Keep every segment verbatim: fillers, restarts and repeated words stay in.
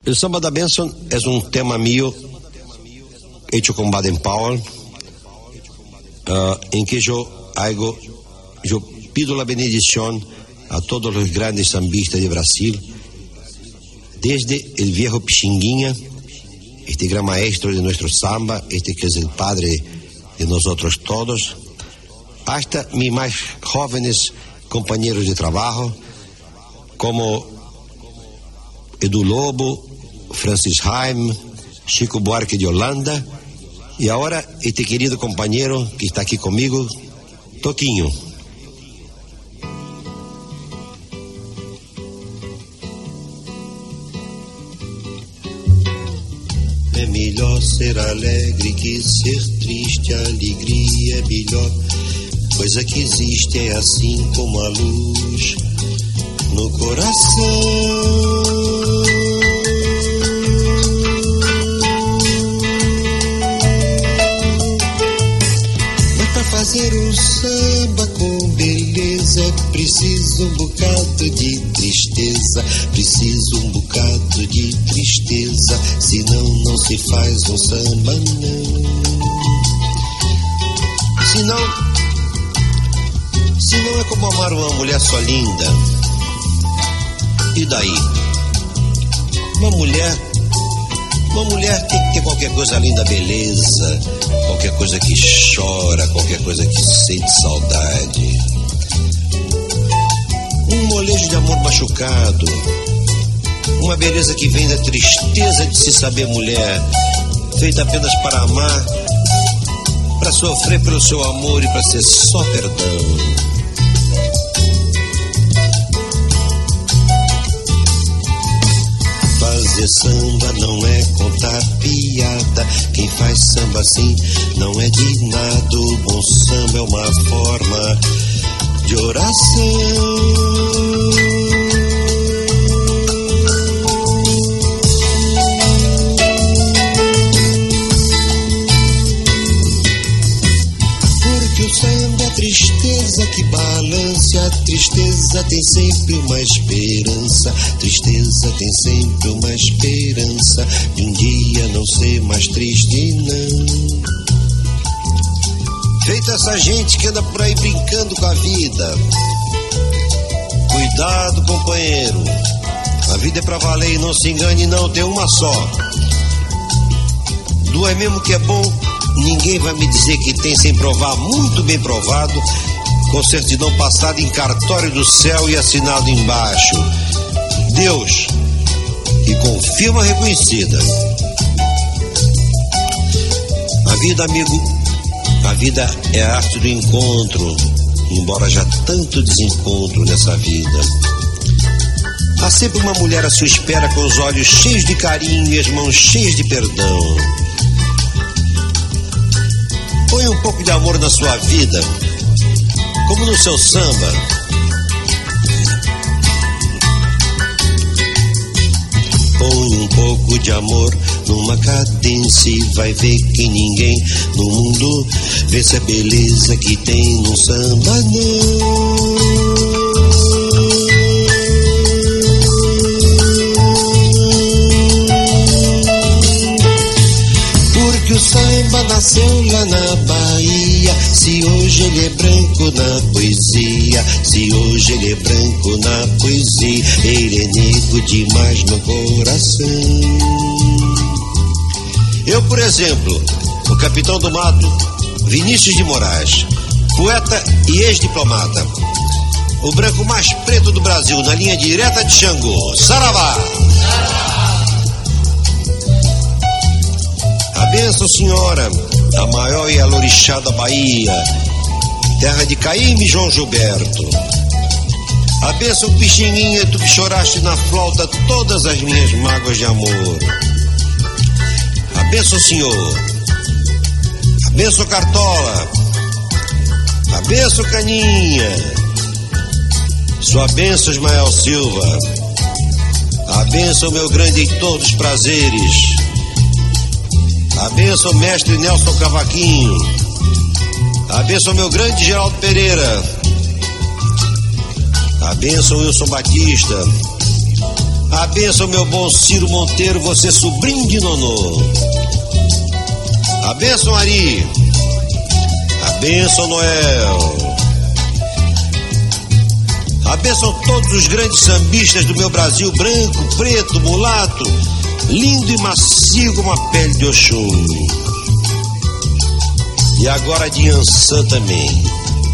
El samba da bênção é um tema mío hecho con Baden Powell, uh, em que eu hago, eu pido a bendição a todos os grandes sambistas de Brasil, desde el viejo Pichinguinha, este gran maestro de nuestro samba, este que es el padre de nosotros todos, hasta mis más jóvenes compañeros de trabajo, como Edu Lobo, Francis Haim, Chico Buarque de Holanda, e agora este querido companheiro que está aqui comigo, Toquinho. É melhor ser alegre que ser triste, a alegria é melhor, coisa que existe é assim como a luz no coração. Fazer um samba com beleza é preciso um bocado de tristeza, preciso um bocado de tristeza, senão não se faz um samba não. Senão, senão é como amar uma mulher só linda. E daí? Uma mulher, uma mulher tem que ter qualquer coisa além da beleza, qualquer coisa que chora, qualquer coisa que sente saudade. Um molejo de amor machucado, uma beleza que vem da tristeza de se saber mulher, feita apenas para amar, para sofrer pelo seu amor e para ser só perdão. Fazer samba não é contar piada, quem faz samba assim não é de nada. O bom samba é uma forma de oração. Porque o samba é a tristeza que balance, a tristeza tem sempre uma esperança, tristeza tem sempre uma esperança de um dia não ser mais triste, não. Feita essa gente que anda por aí brincando com a vida, cuidado, companheiro, a vida é pra valer e não se engane, não, tem uma só. Duas mesmo que é bom, ninguém vai me dizer que tem sem provar, muito bem provado, com certidão passada em cartório do céu e assinado embaixo, Deus, e com firma reconhecida. A vida, amigo, a vida é a arte do encontro, embora já tanto desencontro nessa vida. Há sempre uma mulher à sua espera com os olhos cheios de carinho e as mãos cheias de perdão. Põe um pouco de amor na sua vida, como no seu samba. Põe um pouco de amor numa cadência e vai ver que ninguém no mundo vê essa beleza que tem no samba, não. Porque o samba nasceu lá na Bahia, se hoje ele é branco na poesia, se hoje ele é branco na poesia, ele é negro demais no coração. Eu, por exemplo, o capitão do mato, Vinícius de Moraes, poeta e ex-diplomata, o branco mais preto do Brasil, na linha direta de Xangô, Saravá! A bênção, senhora, a maior e alorixá da Bahia, terra de Caíme e João Gilberto. A bênção, Pichinguinha, tu que choraste na flauta todas as minhas mágoas de amor. A bênção, senhor. A bênção, Cartola. A bênção, Caninha. Sua bênção, Ismael Silva. A bênção, meu grande Heitor dos prazeres. A bênção, mestre Nelson Cavaquinho. A bênção, meu grande Geraldo Pereira. A bênção, Wilson Batista. A bênção, meu bom Ciro Monteiro, você sobrinho de Nonô. A bênção, Ari. A bênção, Noel. A bênção todos os grandes sambistas do meu Brasil, branco, preto, mulato, lindo e macio como a pele de Oxum. E agora de Iansã também.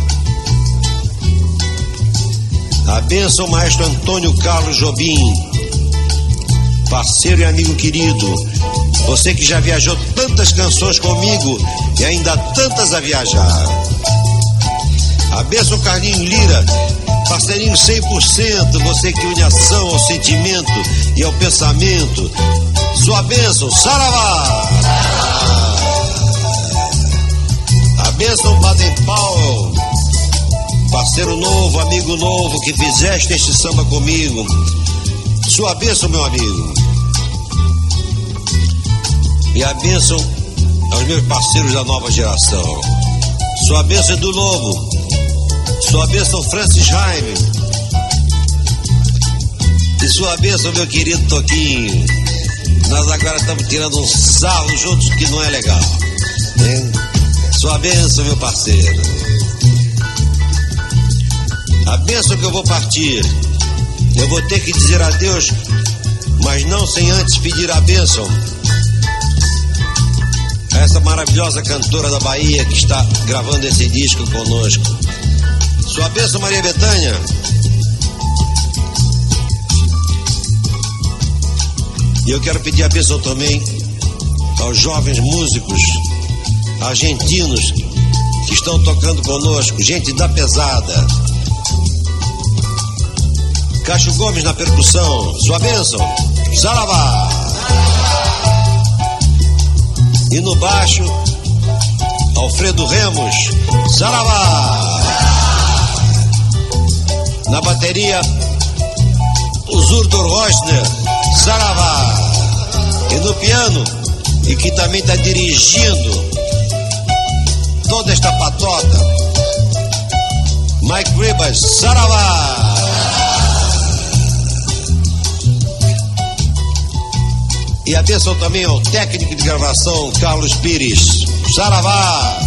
A bênção, maestro Antônio Carlos Jobim, parceiro e amigo querido, você que já viajou tantas canções comigo e ainda tantas a viajar. A bênção, Carlinho Lira, parceirinho cem por cento, você que une a ação ao sentimento e ao pensamento. Sua bênção, Saravá! A bênção, Baden Powell, parceiro novo, amigo novo, que fizeste este samba comigo. Sua bênção, meu amigo. E a bênção aos meus parceiros da nova geração. Sua bênção, Edu Lobo. Sua bênção, Francis Jaime. E sua bênção, meu querido Toquinho. Nós agora estamos tirando um sarro juntos que não é legal, hein? Sua bênção, meu parceiro. A bênção que eu vou partir, eu vou ter que dizer adeus, mas não sem antes pedir a bênção a essa maravilhosa cantora da Bahia que está gravando esse disco conosco. Sua bênção, Maria Bethânia. E eu quero pedir a bênção também aos jovens músicos argentinos que estão tocando conosco, gente da pesada. Cacho Gomes na percussão, sua bênção, Saravá. E no baixo, Alfredo Remos, Saravá. Na bateria, o Zurdur Rossner, Saravá. E no piano, e que também está dirigindo toda esta patota, Mike Ribas, Saravá. E a bênção também ao técnico de gravação, Carlos Pires, Saravá.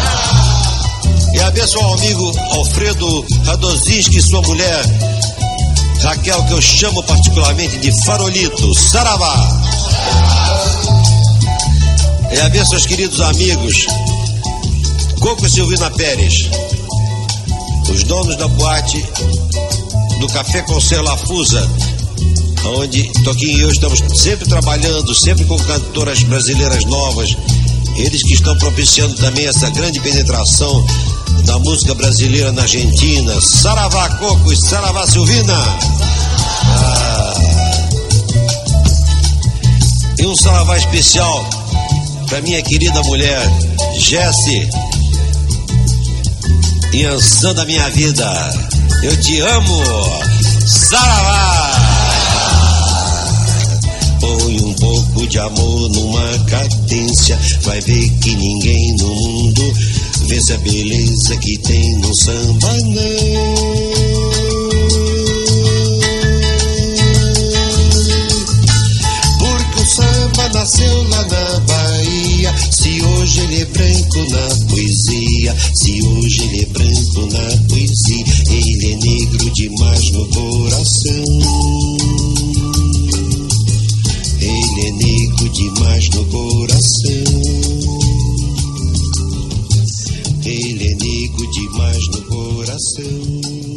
E a bênção ao amigo Alfredo Radozinski e sua mulher, Raquel, que eu chamo particularmente de Farolito, Saravá. E a bênção aos queridos amigos Coco e Silvina Pérez, os donos da boate do Café Concer Lafusa, onde Toquinho e eu estamos sempre trabalhando, sempre com cantoras brasileiras novas. Eles que estão propiciando também essa grande penetração da música brasileira na Argentina. Saravá, Coco, e Saravá, Silvina. Ah. E um saravá especial para minha querida mulher Jessie, Iansã da minha vida, eu te amo, Saravá. Põe um pouco de amor numa cadência, vai ver que ninguém no mundo vence a beleza que tem no samba, não. Porque o samba nasceu lá na Bahia, se hoje ele é branco na poesia, se hoje ele é branco na poesia, ele é negro demais no coração. Ele é negro demais no coração. Ele é negro demais no coração.